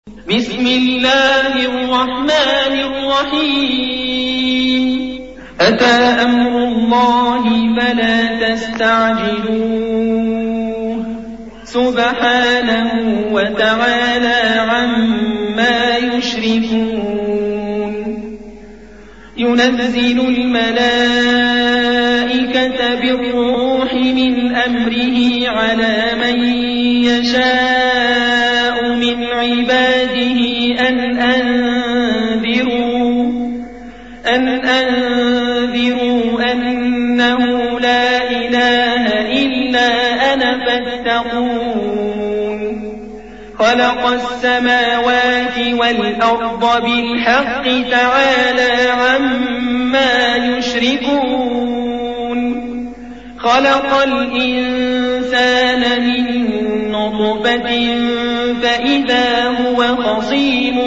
بسم الله الرحمن الرحيم أتى أمر الله فلا تستعجلوه سبحانه وتعالى عما يشركون ينزل الملائكة بالروح من أمره على من يشاء من عباده أن أنذروا أنه لا إله إلا أنا فاتقون خلق السماوات والأرض بالحق تعالى عما يشركون خلق الإنسان من نطفة فإذا هو خصيم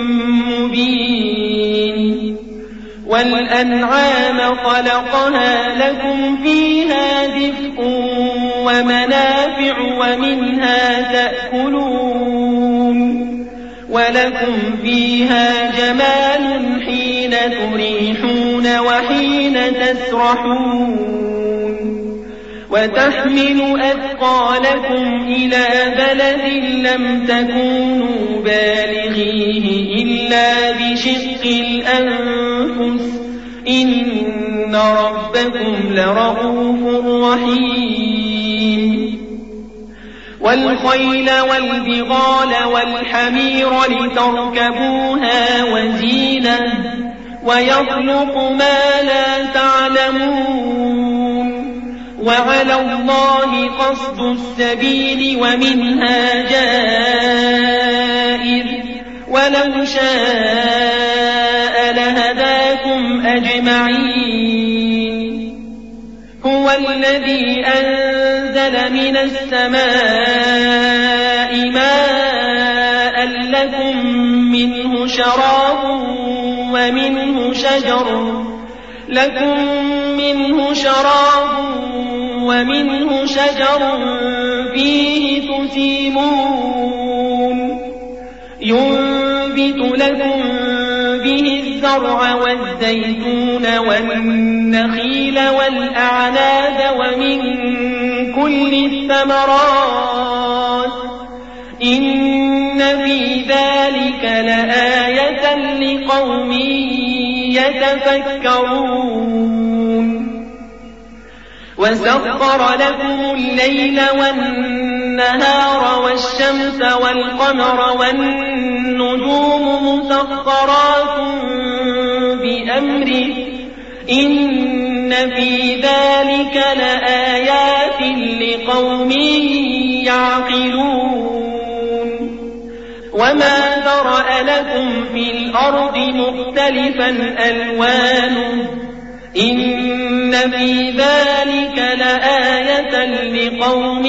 مبين والأنعام خلقها لكم فيها دفء ومنافع ومنها تأكلون ولكم فيها جمال حين تريحون وحين تسرحون وتحمل أثقالكم إلى بلد لم تكونوا بالغيه إلا بشق الأنفس إن ربكم لرؤوف رحيم والخيل والبغال والحمير لتركبوها وزينة ويخلق ما لا تعلمون وعلى الله قصد السبيل ومنها جائر ولو شاء لهداكم أجمعين هو الذي أنزل من السماء ماء لكم منه شراب ومنه شجر فيه تسيمون ينبت لكم به الزرع والزيتون والنخيل والأعناب ومن كل الثمرات إن في ذلك لآية لقوم يتفكرون وسخر لكم الليل والنهار والشمس والقمر والنجوم مسخرات بأمره إن في ذلك لآيات لقوم يعقلون وما ذرأ لكم في الأرض مختلفا ألوانه إن في ذلك لآية لقوم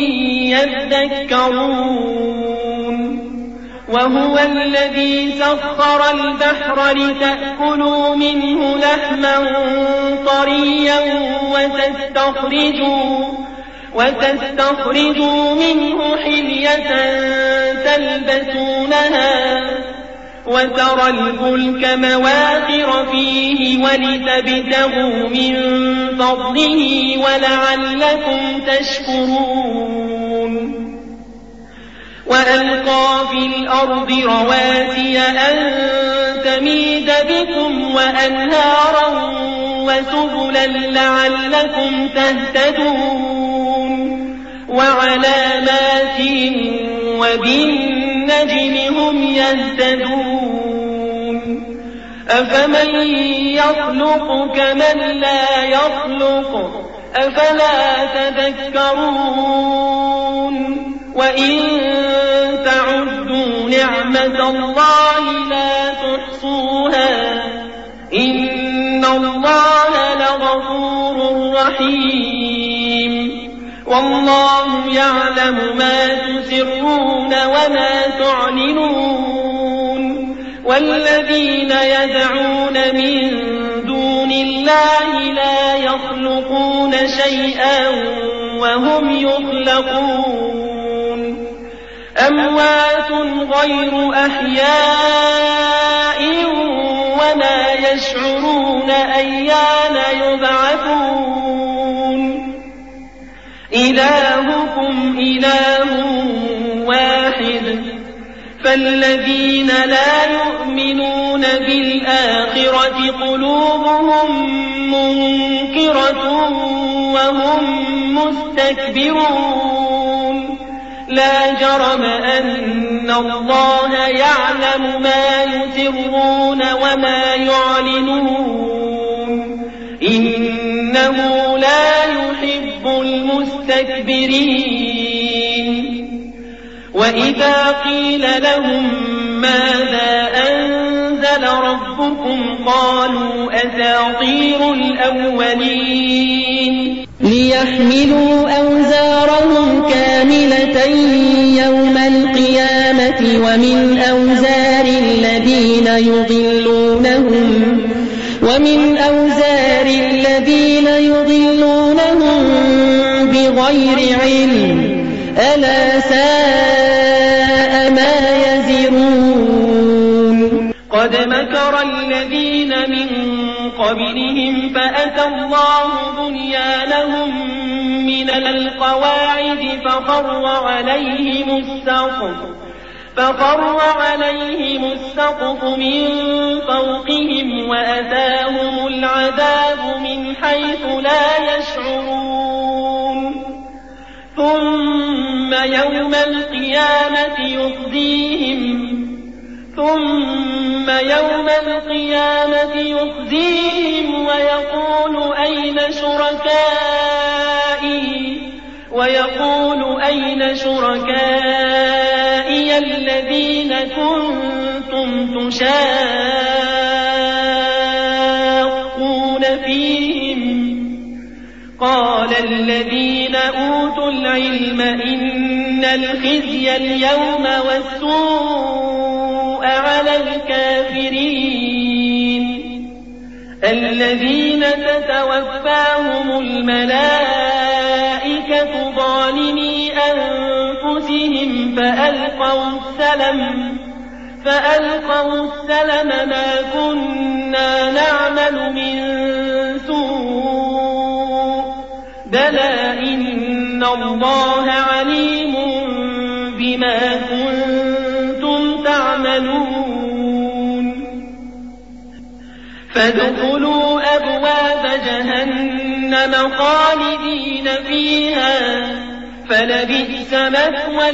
يذكرون وهو الذي سخر البحر لتأكلوا منه لحما طريا وتستخرجوا منه حلية تلبسونها وترى الفلك مواخر فيه ولتبتغوا من فضله ولعلكم تشكرون وألقى في الأرض رواسي أن تميد بكم وأنهارا وسبلا لعلكم تهتدون وعلامات وبالنجم هم يهتدون أفمن يخلق كمن لا يخلق أفلا تذكرون وإن تعدوا نعمة الله لا تحصوها إن الله لغفور رحيم والله يعلم ما تسرون وما تعلنون والذين يدعون من دون الله لا يخلقون شيئا وهم يخلقون أموات غير أحياء وما يشعرون أيان يبعثون إلهكم إله واحد فالذين لا يؤمنون بالآخرة قلوبهم منكرة وهم مستكبرون لا جرم أن الله يعلم ما يسرون وما يعلنون إنه لا يحب المستكبرين وإذا قيل لهم ماذا أنزل ربكم قالوا أساطير الأولين ليحملوا أوزارهم كاملة يوم القيامة ومن أوزار الذين يضلونهم بغير علم ألا ساء ما يزرون قد مكر الذين من قبلهم فأتى الله بنيانهم من القواعد فخر عليهم السقف من فوقهم وأتاهم العذاب من حيث لا يشعرون ثم يوم القيامة يخزيهم ويقول أين شركائي الذين كنتم تشاقون فيهم قال الذين أوتوا العلم إن الخزي اليوم والسوء على الكافرين الذين تتوفاهم الملائكة ظالمي أنفسهم فألقوا السلم ما كنا نعمل من سوء بلى إن الله عليم بما كنتم تعملون فادخلوا أبواب جهنم خالدين فيها فلبئس مثوى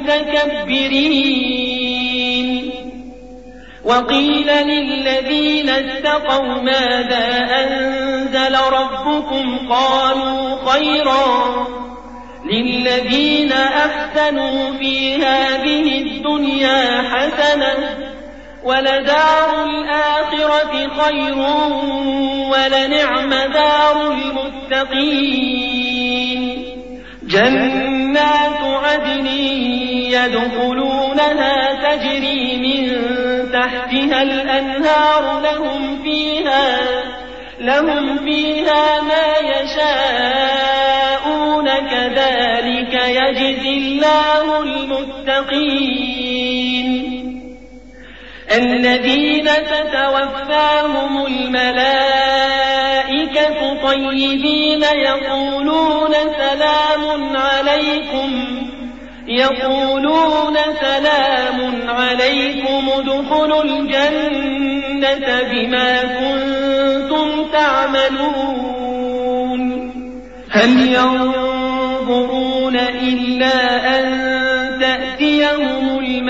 المتكبرين وقيل للذين اتقوا ماذا أنزل ربكم قالوا خيرا للذين أحسنوا في هذه الدنيا حسنة ولدار الآخرة خير ولنعم دار المتقين جنات عدن يدخلونها تجري من تحتها الأنهار لهم فيها ما يشاءون كذلك يجزي الله المتقين الذين تتوفاهم الملائكة طيبين يقولون سلام عليكم ادخلوا الجنة بما كنتم تعملون هل ينظرون إلا أن تأتيهم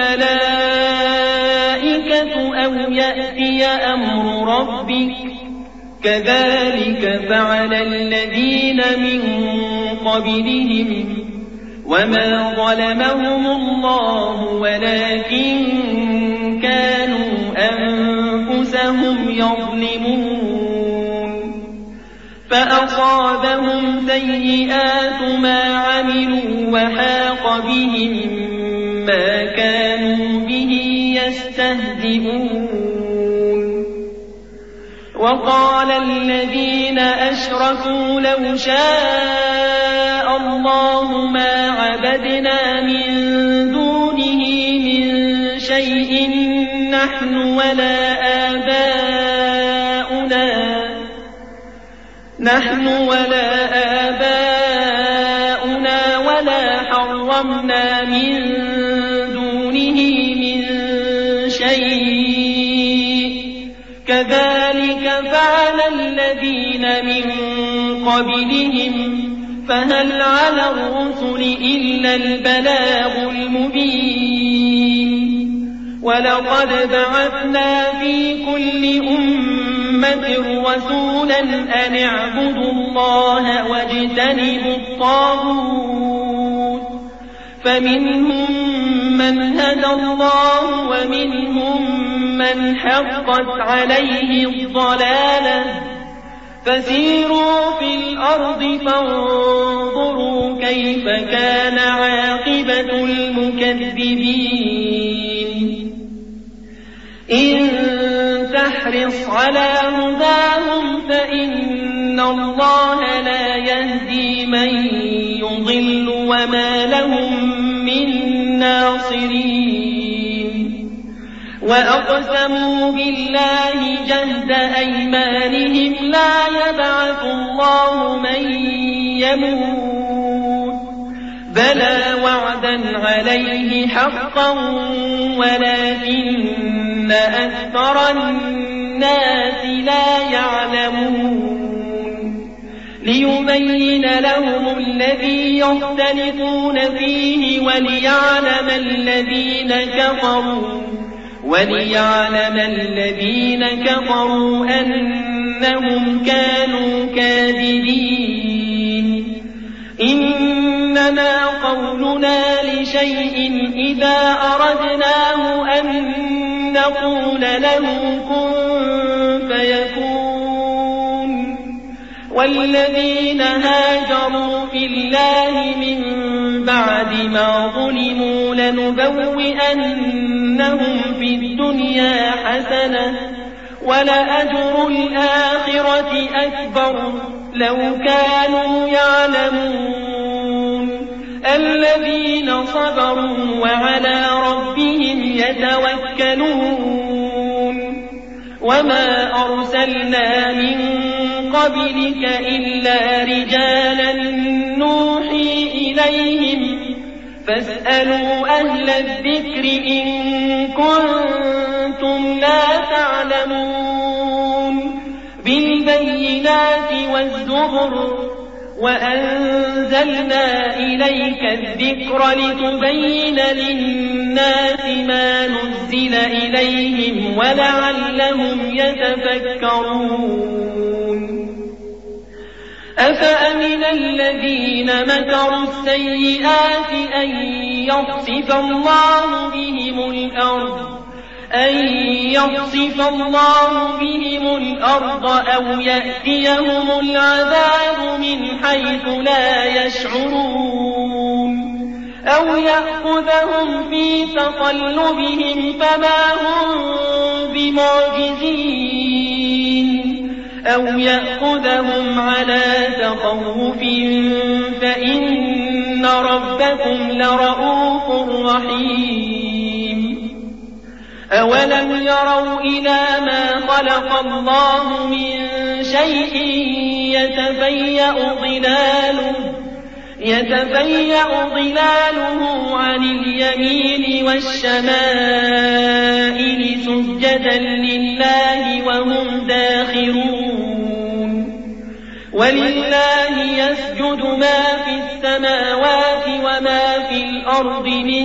الملائكة أو يأتي أمر ربك كذلك فعل الذين من قبلهم وما ظلمهم الله ولكن كانوا أنفسهم يظلمون فأصابهم سيئات ما عملوا وحاق بهم ما كانوا به يستهزئون وقال الذين أشركوا لو شاء الله ما عبدنا من دونه نحن ولا آباؤنا ولا حرمنا من دونه من شيء كذلك فعل الذين من قبلهم فهل على الرسل إلا البلاغ المبين ولقد بعثنا في كل أمة رسولا أن اعبدوا الله واجتنبوا الطاغوت فمنهم من هدى الله ومنهم من حقت عليه الضلالة فسيروا في الأرض فانظروا كيف كان عاقبة المكذبين إن تحرص على هداهم فإن الله لا يهدي من يضل وما لهم من ناصرين وأقسموا بالله جهد أيمانهم لا يبعث الله من يموت بلى وعدا عليه حقا ولكن أكثر الناس لا يعلمون ليبين لهم الذي يختلفون فيه وليعلم الذين كفروا أنهم كانوا كاذبين إنما قولنا لشيء إذا أردناه أن نقول له كن فيكون والذين هاجروا في الله من بعد ما ظلموا لنبوئنهم في الدنيا حسنة ولأجر الآخرة أكبر لو كانوا يعلمون الذين صبروا وعلى ربهم يتوكلون وما أرسلنا من قبلك إلا رجالا نوحي إليهم فاسألوا أهل الذكر إن كنتم لا تعلمون بالبينات والزبر وأنزلنا إليك الذكر لتبين للناس ما نزل إليهم ولعلهم يتفكرون أفأمن الذين مكروا السيئات أن يخسف الله بهم الأرض أو يأتيهم العذاب من حيث لا يشعرون أو يأخذهم في تقلبهم فما هم بمعجزين أو يأخذهم على تخوف فإن ربكم لرؤوف رحيم أولم يروا إلى ما خلق الله من شيء يتفيأ ظلاله عن اليمين والشمائل سجدا لله وهم داخرون ولله يسجد ما في السماوات وما في الأرض من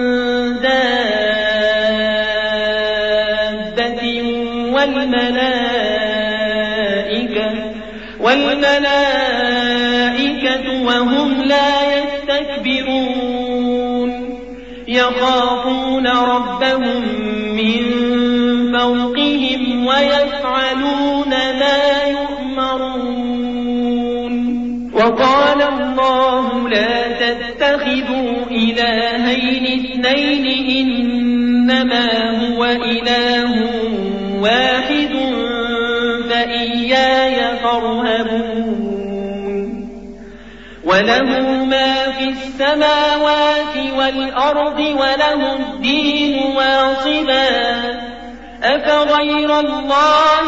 دابة والملائكة وهم لا يستكبرون يخافون ربهم من فوقهم ويفعلون ما يؤمرون وقال الله لا تتخذوا إلهين اثنين إنما هو إله واحد فإياي فارهبون وله ما في السماوات والأرض وله الدين واصبا أفغير الله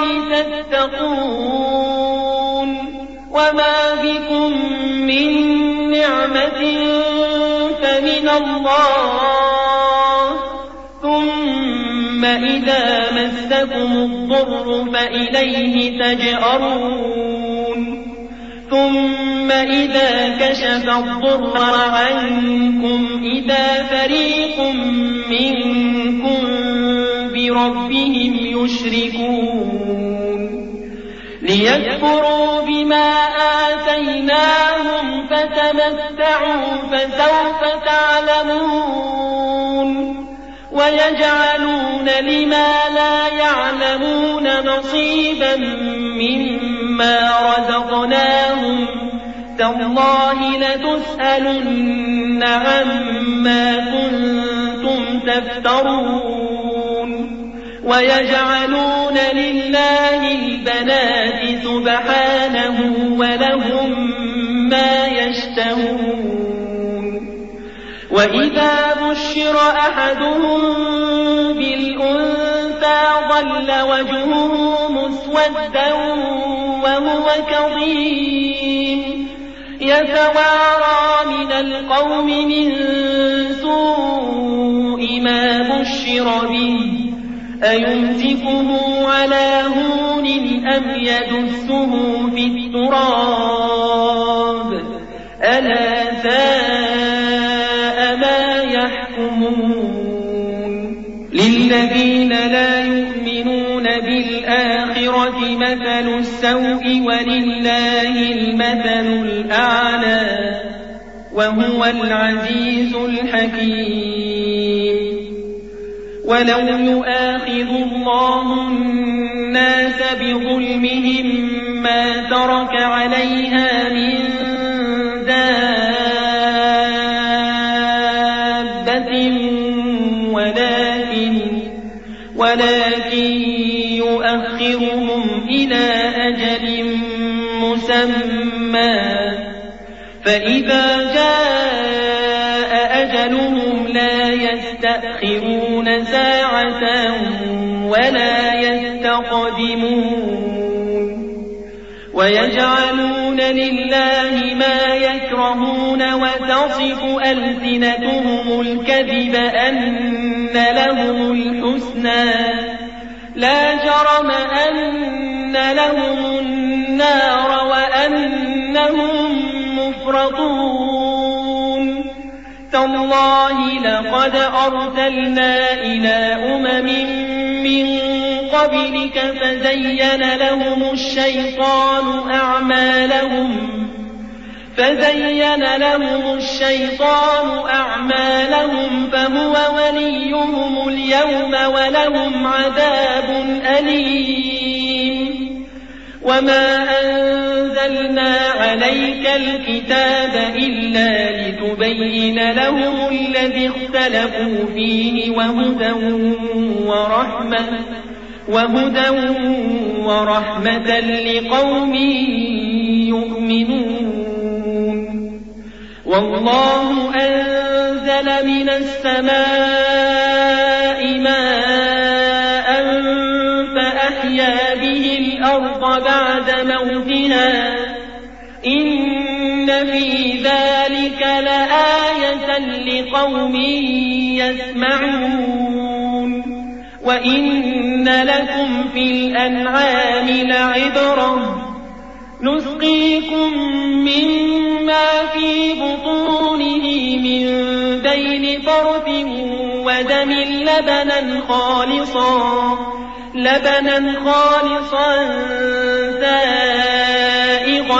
تتقون وما بكم من نعمة فمن الله ثم إذا مسكم الضر فإليه تجأرون ثم إذا كشف الضر عنكم إذا فريق منكم بربهم يشركون ليكفروا بما آتيناهم فتمتعوا فسوف تعلمون ويجعلون لما لا يعلمون نصيبا مما رزقناهم تالله لتسألن عما كنتم تفترون ويجعلون لله البنات سبحانه ولهم ما يشتهون وإذا بشر أحدهم بالأنثى ظل وجهه مسودا وهو كظيم يتوارى من القوم من سوء ما بشر به أيمسكه على هون أم يدسه في التراب ألا ساء ما يحكمون للذين لا يؤمنون بالآخرة مثل السوء ولله المثل الأعلى وهو العزيز الحكيم ولو يؤاخذ الله الناس بظلمهم ما ترك عليها من دابة ولكن يؤخرهم إلى أجل مسمى فإذا جاء أجلهم لا يستأخرون ساعة ولا يستقدمون ويجعلون لله ما يكرهون وتصف ألسنتهم الكذب أن لهم الحسنى لا جرم أن لهم النار وأنهم مفرطون تالله لقد أرسلنا إلى أمم من قبلك فزين لهم الشيطان أعمالهم فهو وليهم اليوم ولهم عذاب أليم وما أنزلنا عليك الكتاب إلا لتبين لهم الذي اختلفوا فيه وهدى ورحمة لقوم يؤمنون والله أنزل من السماء ماء فأحيا به الأرض بعد موتها إن في ذلك لآية لقوم يسمعون وإن لكم في الأنعام لعبرة نسقيكم مما في بطونه من بين فرث ودم لبنا خالصا سائغا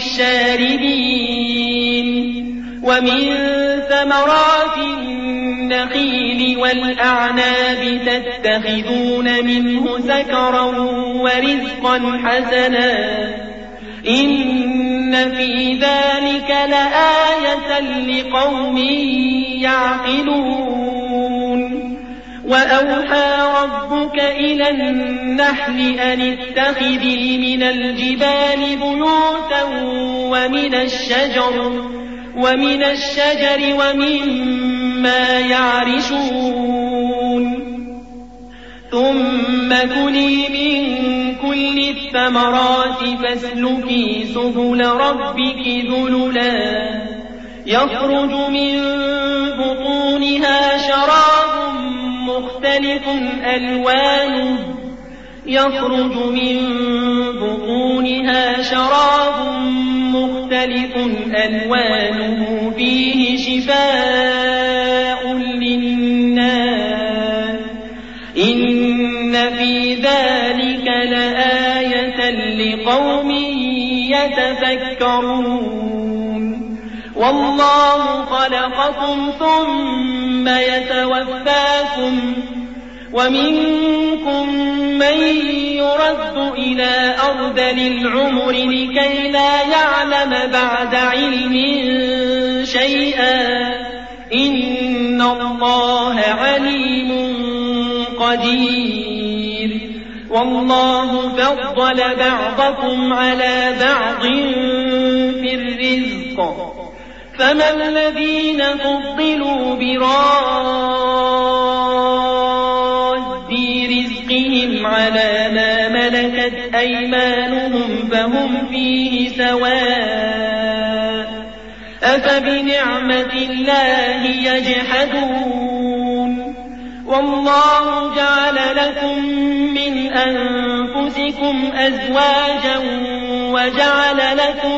للشاربين ومن ثمرات النخيل والأعناب تتخذون منه سكرا ورزقا حسنا إن في ذلك لآية لقوم يعقلون وأوحى ربك ربك إلى النحل أن اتخذي من الجبال بيوتا ومن الشجر ومما يعرشون ثم كلي من كل الثمرات فاسلكي سبل ربك ذللا يخرج من بطونها شراب مختلف ألوانه فيه شفاء للناس إن في ذلك لآية لقوم يتفكرون والله خلقكم ثم يتوفاكم ومنكم من يرد إلى أرذل العمر لكي لا يعلم بعد علم شيئا إن الله عليم قدير والله فضل بعضكم على بعض في الرزق فما الذين فضلوا براد رزقهم على ما ملكت أيمانهم فهم فيه سواء أفبنعمة الله يجحدون والله جعل لكم من أنفسكم أزواجا وجعل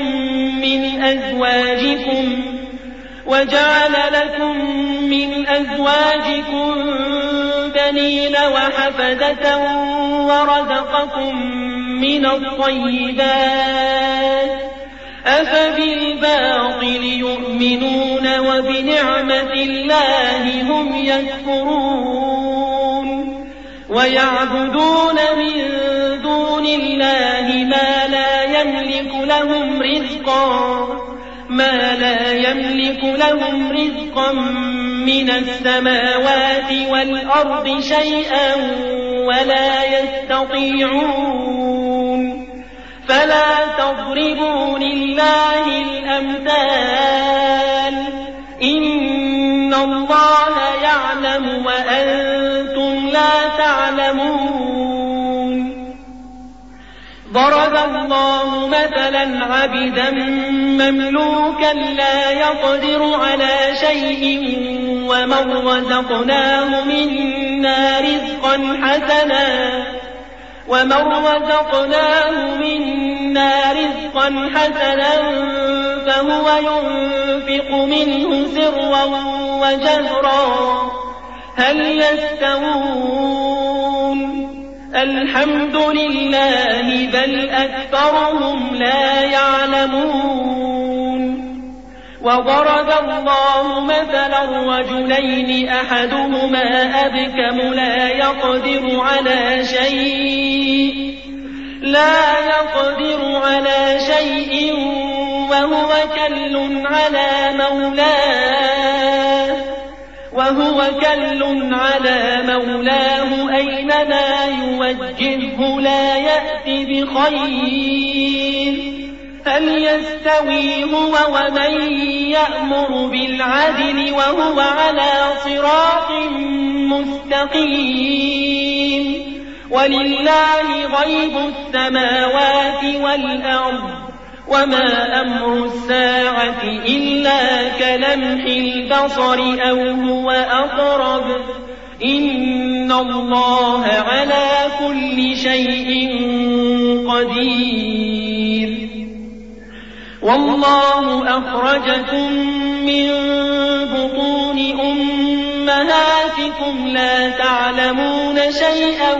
لكم من أزواجكم بنين وحفدة ورزقكم من الطيبات أفبالباطل يؤمنون وبنعمة الله هم يكفرون ويعبدون من دون الله ما لا يملك لهم رزقا من السماوات والأرض شيئا ولا يستطيعون فلا تضربوا لله الأمثال إن الله يعلم وأنتم لا تعلمون ضرب الله مثلا عبدا مملوكا لا يقدر على شيء ومن رزقناه منا رزقا حسنا فهو ينفق منه سرا وجهرا هل يستوون الحمد لله بل أكثرهم لا يعلمون وضرب الله مثلا رجلين أحدهما أبكم لا يقدر على شيء وهو كل على مولاه أينما يوجهه لا يأتي بخير هل يستوي هو ومن يأمر بالعدل وهو على صراط مستقيم ولله غيب السماوات والأرض وما أمر الساعة إلا كلمح البصر أو هو أقرب إن الله على كل شيء قدير والله أخرجكم من بطون أمهاتكم لا تعلمون شيئا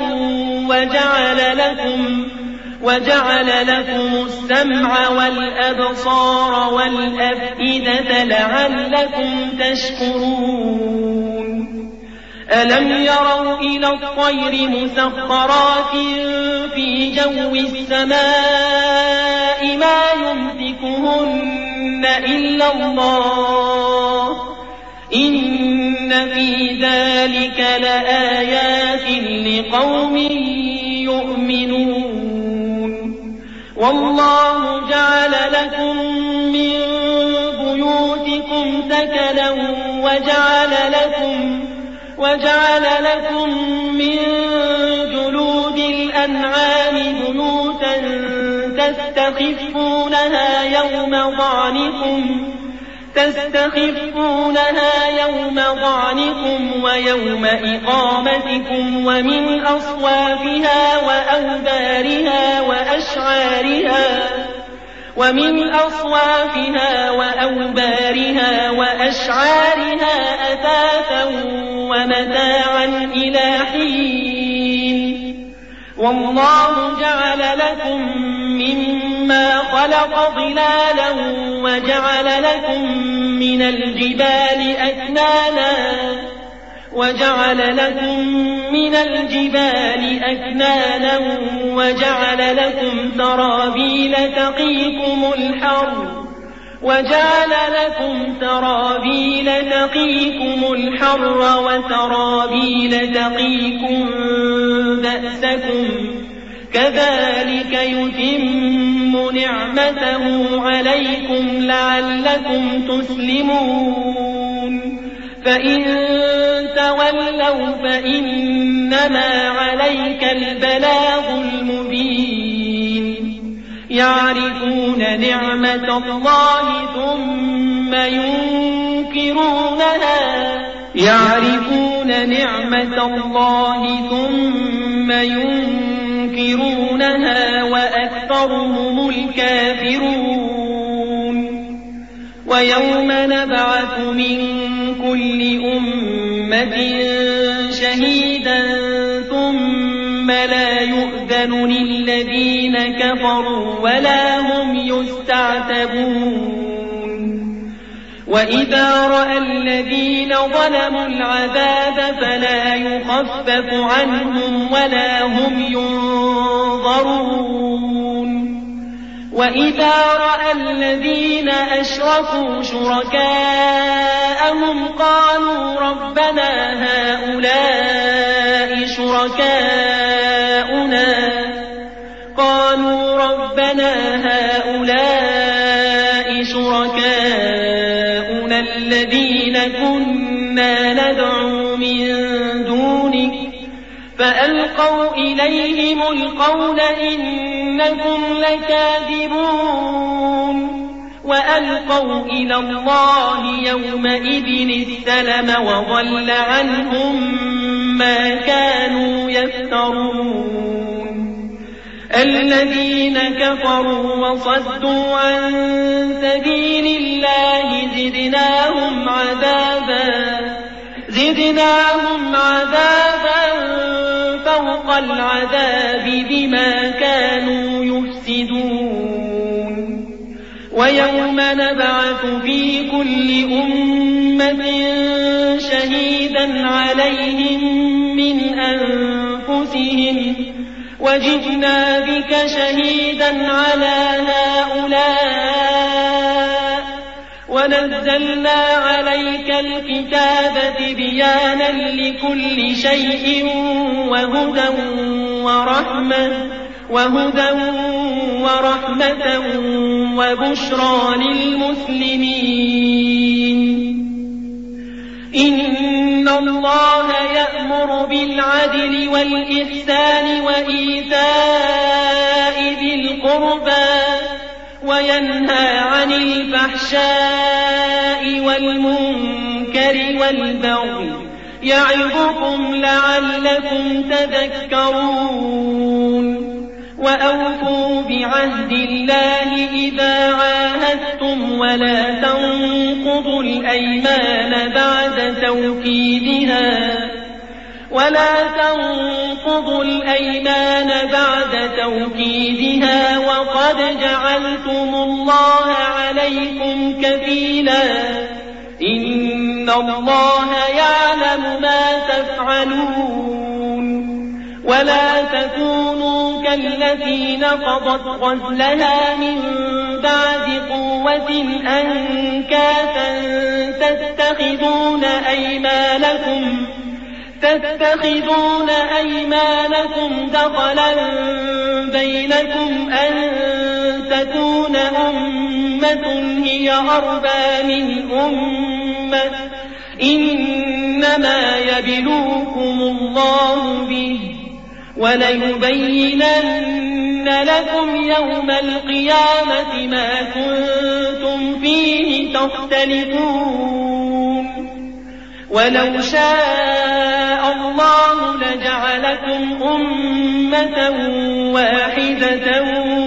وجعل لكم السمع والأبصار والأفئدة لعلكم تشكرون ألم يروا إلى الطير مسخرات في جو السماء ما يمسكهن إلا الله إن في ذلك لآيات لقوم يؤمنون. والله جعل لكم من بيوتكم سكنا وجعل لكم من جلود الأنعام بيوتا تستخفونها يوم ضعنكم ويوم إقامتكم ومن أصوافها وأوبارها وأشعارها أثاثا ومتاعا إلى حين. والله جعل لكم مما خلق ظلالا وجعل لكم من الجبال أكنانا وجعل لكم سرابيل تقيكم الحر وسرابيل تقيكم بأسكم كذلك يتم نعمته عليكم لعلكم تسلمون. فإن تولوا فإنما عليك البلاغ المبين. يعرفون نعمة الله ثم ينكرونها وأكثرهم الكافرون. ويوم نبعث من كل أمة شهيدا ثم لا يؤذن للذين كفروا ولا هم يستعتبون. وإذا رأى الذين ظلموا العذاب فلا يخفف عنهم ولا هم ينظرون. وإذا رأى الذين أشركوا شركاءهم قالوا ربنا هؤلاء شركاؤنا الذين كنا ندعو من دونك فألقوا إليهم القول إنكم لكاذبون. وألقوا إلى الله يومئذ السلم وضل عنهم ما كانوا يفترون. الذين كفروا وصدوا عن سبيل الله زدناهم عذابا فوق العذاب بما كانوا يفسدون. ويوم نبعث في كل أمة شهيدا عليهم من أنفسهم وجئنا بك شهيدا على هؤلاء ونزلنا عليك الكتاب تبيانا لكل شيء وهدى ورحمة وبشرى للمسلمين. إن الله يأمر بالعدل والإحسان وإيتاء ذي القربى وينهى عن الفحشاء والمنكر والبغي يعظكم لعلكم تذكرون. وأوفوا بعهد الله إذا عاهدتم ولا تنقضوا الأيمان بعد توكيدها وقد جعلتم الله عليكم كفيلا إن الله يعلم ما تفعلون. ولا تكونوا كالتي نقضت غزلها من بعد قوة تتخذون أيمانكم دخلا بينكم أن تكون أمة هي أربى من أمة إنما يبلوكم الله به وليبينن لكم يوم القيامة ما كنتم فيه تختلفون ولو شاء الله لجعلكم أمة واحدة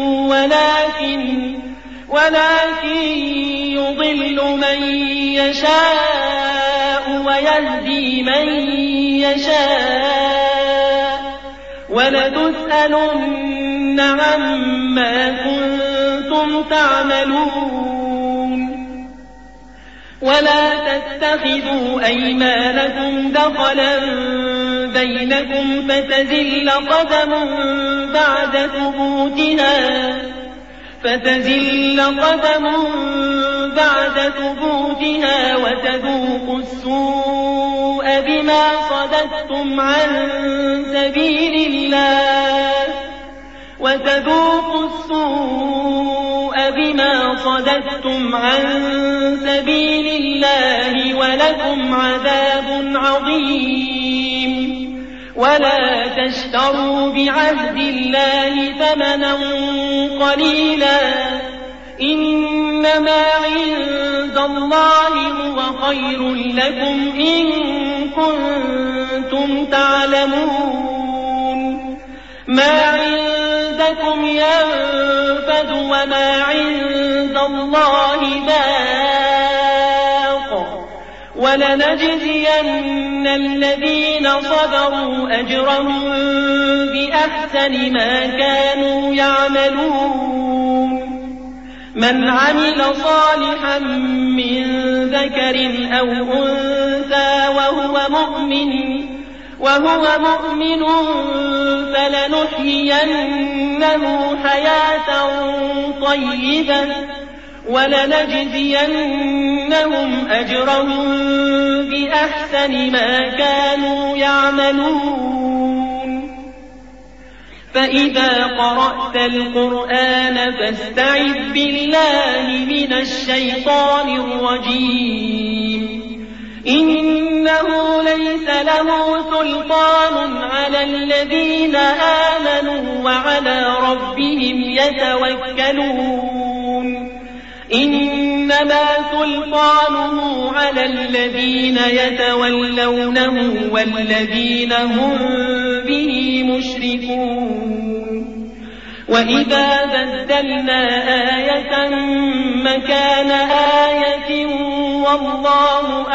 ولكن يضل من يشاء ويهدي من يشاء ولتسألن عما كنتم تعملون ولا تتخذوا أيمانكم دخلا بينكم فتزل قدم بعد ثبوتها وتذوقوا السوء بما صددتم عن سبيل الله ولكم عذاب عظيم ولا تشتروا بعهد الله ثمنا قليلا إنما عند الله هو خير لكم إن كنتم تعلمون ما عندكم ينفد وما عند الله باق ولنجزين الذين صبروا أجرهم بأحسن ما كانوا يعملون من عمل صالحا من ذكر أو أنثى وهو مؤمن فلنحيينه حياة طيبة ولنجزينهم أجرهم بأحسن ما كانوا يعملون فإذا قرأت القرآن فاستعذ بالله من الشيطان الرجيم إنه ليس له سلطان على الذين آمنوا وعلى ربهم يتوكلون إنما سلطانه على الذين يتولونه والذين هم به مشركون وإذا بدلنا آية مكان آية والله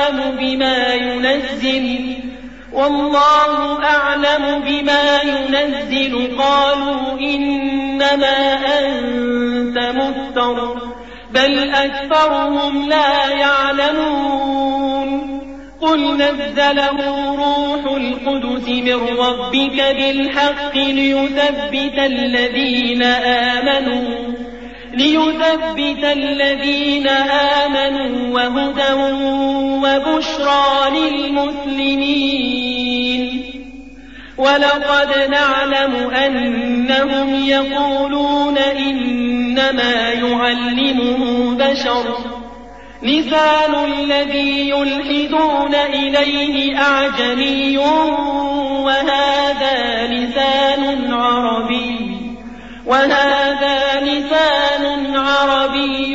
أعلم بما ينزل قالوا إنما أنت مفتر بل أكثرهم لا يعلمون قل نزله روح القدس من ربك بالحق ليثبت الذين آمنوا وهدى وبشرى للمسلمين ولقد نعلم أنهم يقولون إنما يعلمه بشر لسان الذي يلحدون إليه أعجمي وهذا لسان عربي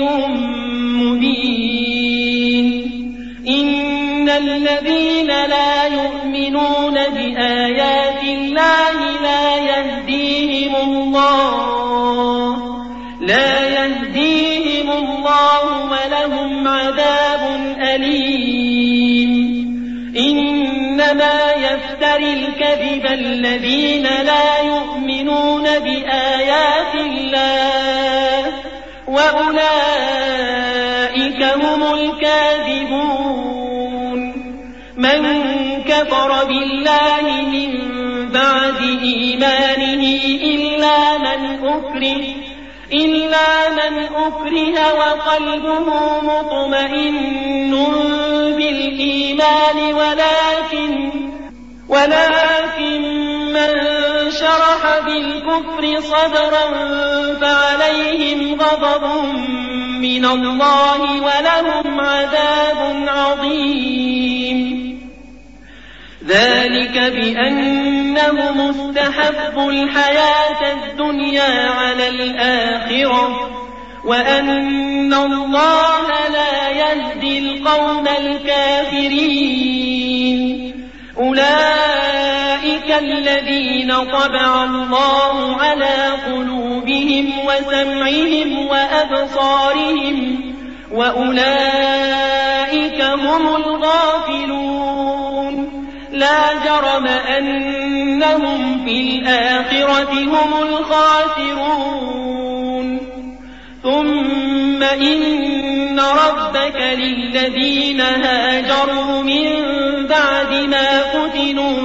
مبين إن الذين لا يؤمنون بآيات الله لا يهديهم الله ولهم عذاب أليم إنما يفتري الكذب الذين لا يؤمنون بآيات الله وأولئك هم الكاذبون من كفر بالله من بعد إيمانه إلا من أكره وقلبه مطمئن بالإيمان ولكن من شرح بالكفر صدرا فعليهم غضب من الله ولهم عذاب عظيم. ذلك بأنهم استحبوا الحياة الدنيا على الآخرة وأن الله لا يهدي القوم الكافرين. أولئك الذين طبع الله على قلوبهم وسمعهم وأبصارهم وأولئك هم الغافلون. لا جرم أنهم في الآخرة هم الخاسرون. ثم إن ربك للذين هاجروا من بعد ما فتنوا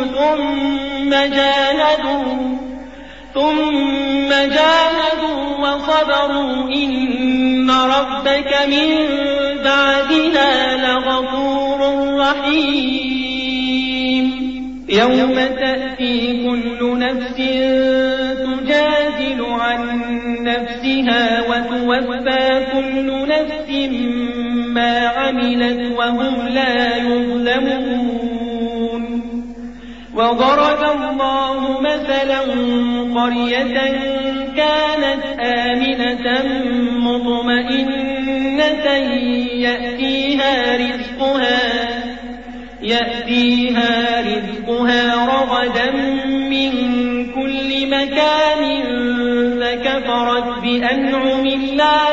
ثم جاهدوا وصبروا إن ربك من بعدها لغفور رحيم. يوم تأتي كل نفس تجادل عن نفسها وتوفى كل نفس ما عملت وهم لا يظلمون. وضرب الله مثلا قرية كانت آمنة مطمئنة يأتيها رزقها رغدا من كل مكان فكفرت بأنعم الله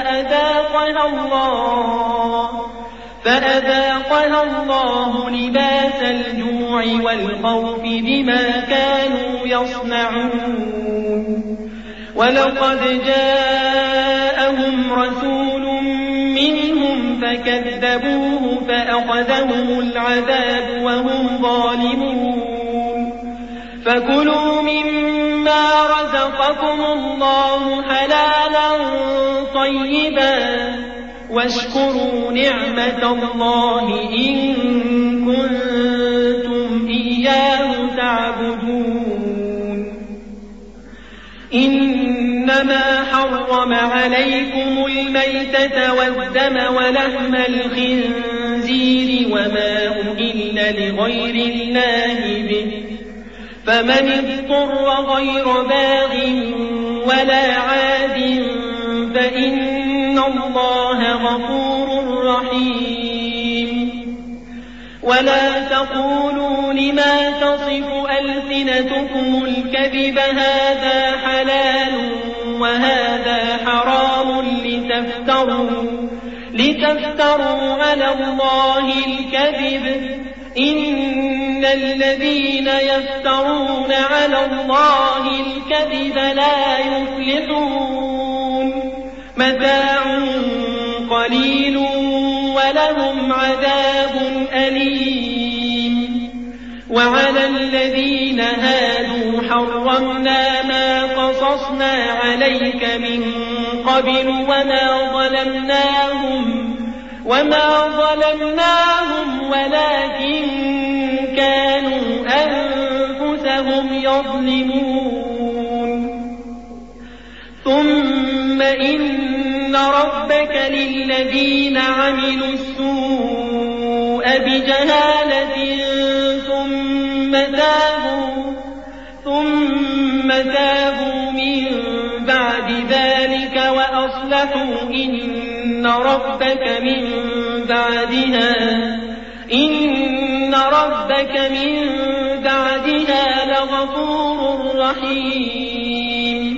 فأذاقها الله لباس الجوع والخوف بما كانوا يصنعون. ولقد جاءهم رسول منهم فكذبوه فأخذهم العذاب وهم ظالمون. فكلوا مما رزقكم الله حلالا طيبا واشكروا نعمة الله إن كنتم إياه تعبدون. إنما حرم عليكم الميتة والدم ولحم الخنزير وما أهل لغير الله به فمن اضطر غير باغ ولا عاد فإن الله غفور رحيم. ولا تقولوا لما تصف ألسنتكم الكذب هذا حلال وهذا حرام لتفتروا على الله الكذب. إن الذين يفترون على الله الكذب لا يفلحون. متاع قليل ولهم عذاب أليم. وعلى الذين هادوا حرمنا ما قصصنا عليك من قبل وما ظلمناهم ولكن كانوا أنفسهم يظلمون. ثم إن ربك للذين عملوا السوء بجهالة ثم تابوا من بعد ذلك وأصلحوا إن ربك من بعدها لغفور رحيم.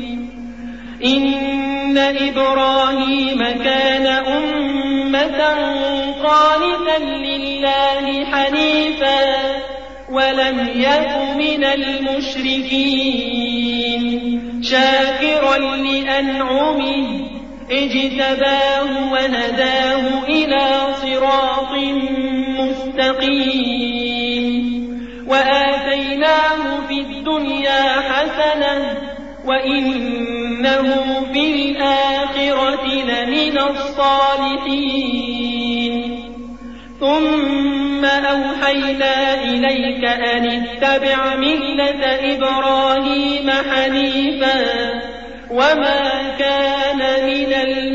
إن إبراهيم كان أمة قانتا لله حنيفا ولم يك من المشركين شاكرا لأنعمه اجتباه وهداه إلى صراط مستقيم. وآتيناه في الدنيا حسنة وإنه في الآخرة لمن الصالحين. ثم أوحينا إليك أن اتبع ملة إبراهيم حنيفا وما كان من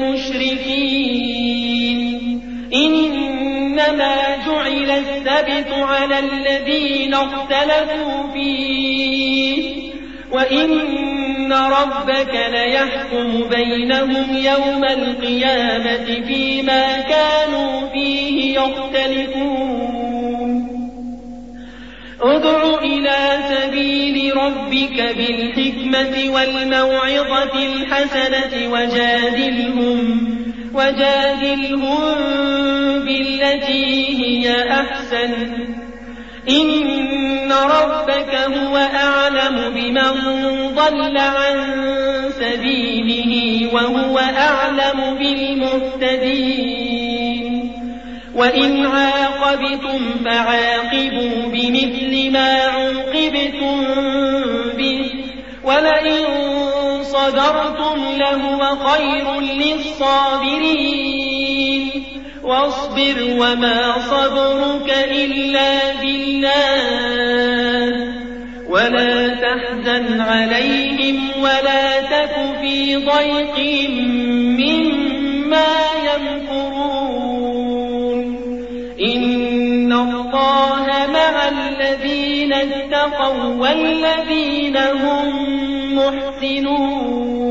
المشركين إنما جعل السبت على الذين اختلفوا فيه وإن ربك ليحكم بينهم يوم القيامة فيما كانوا فيه يختلفون ادع إلى سبيل ربك بالحكمة والموعظة الحسنة وجادلهم بالتي هي أحسن إن ربك هو أعلم بمن ضل عن سبيله وهو أعلم بالمهتدين وإن عاقبتم فعاقبوا بمثل ما عوقبتم به ولئن صبرتم لهو خير للصابرين واصبر وما صبرك إلا بالله ولا تحزن عليهم ولا تك في ضيق مما يمكرون إن الله مع الذين اتقوا والذين هم محسنون